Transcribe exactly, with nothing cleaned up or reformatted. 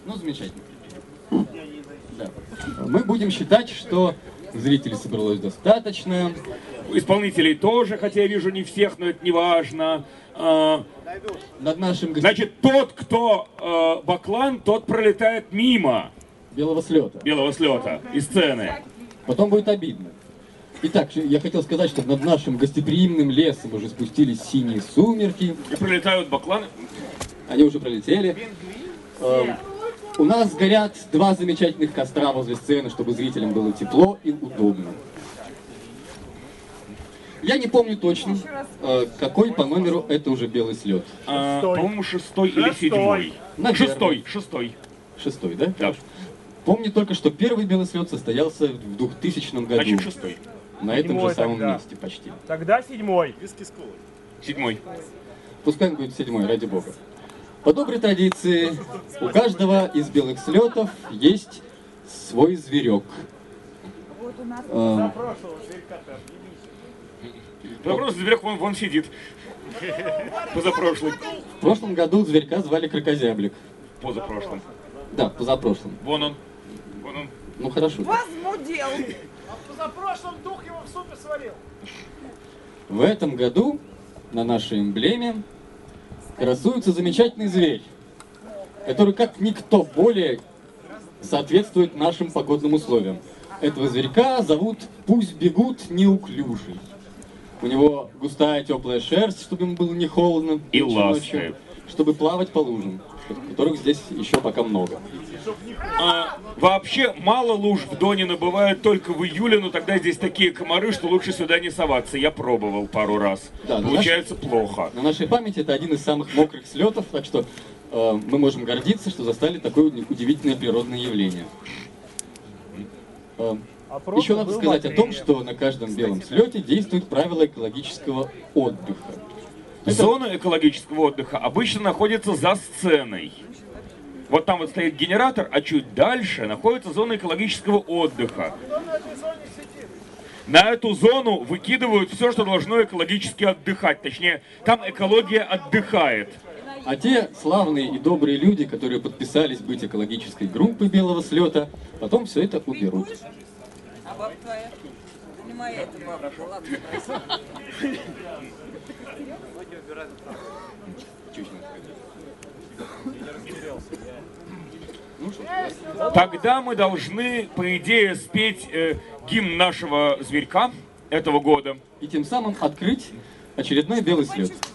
Ну, замечательно. Да. Мы будем считать, что зрителей собралось достаточно. Исполнителей тоже, хотя я вижу не всех, но это не важно. А, Над нашим гостем... Значит, тот, кто э, баклан, тот пролетает мимо белого слета. Белого слета и сцены. Потом будет обидно. Итак, я хотел сказать, что над нашим гостеприимным лесом уже спустились синие сумерки. И пролетают бакланы. Они уже пролетели. Э, у нас горят два замечательных костра возле сцены, чтобы зрителям было тепло и удобно. Я не помню точно, э, какой по номеру это уже белый слет. А, по-моему, шестой или седьмой. Наверное. Шестой, шестой. Шестой, да? Да. Помню только, что первый белый слет состоялся в двухтысячном году. Значит, шестой. На этом Седьмой же самом тогда. месте почти. Тогда седьмой. Седьмой. Пускай он будет седьмой, ради бога. По доброй традиции, у каждого из белых слетов есть свой зверек. Э, Вопрос, зверек вон, вон сидит. Позапрошлый. в прошлом году зверька звали Кракозяблик. Позапрошлым. Да, позапрошлым. Вон он. Вон он. Ну хорошо. Возмудел. А позапрошлом дух его в супе сварил. В этом году на нашей эмблеме красуется замечательный зверь, который как никто более соответствует нашим погодным условиям. Этого зверька зовут «Пусть бегут неуклюжий». У него густая теплая шерсть, чтобы ему было не холодно И ночью, ласковая. чтобы плавать по лужам, которых здесь еще пока много. А, вообще, мало луж в Донино бывает только в июле, но тогда здесь такие комары, что лучше сюда не соваться. Я пробовал пару раз. Да, на Получается плохо. На нашей памяти это один из самых мокрых слетов, так что э, мы можем гордиться, что застали такое удивительное природное явление. Э, А прошлый Еще надо был сказать о том, мокрее. что на каждом белом слете действуют правила экологического отдыха. Зона экологического отдыха обычно находится за сценой. Вот там вот стоит генератор, а чуть дальше находится зона экологического отдыха. На эту зону выкидывают все, что должно экологически отдыхать. Точнее, там экология отдыхает. А те славные и добрые люди, которые подписались быть экологической группой белого слета, потом все это уберут. А баба твоя? Не моя эта баба. Ладно, спроси. Тогда мы должны, по идее, спеть э, гимн нашего зверька этого года. И тем самым открыть очередной белый слет.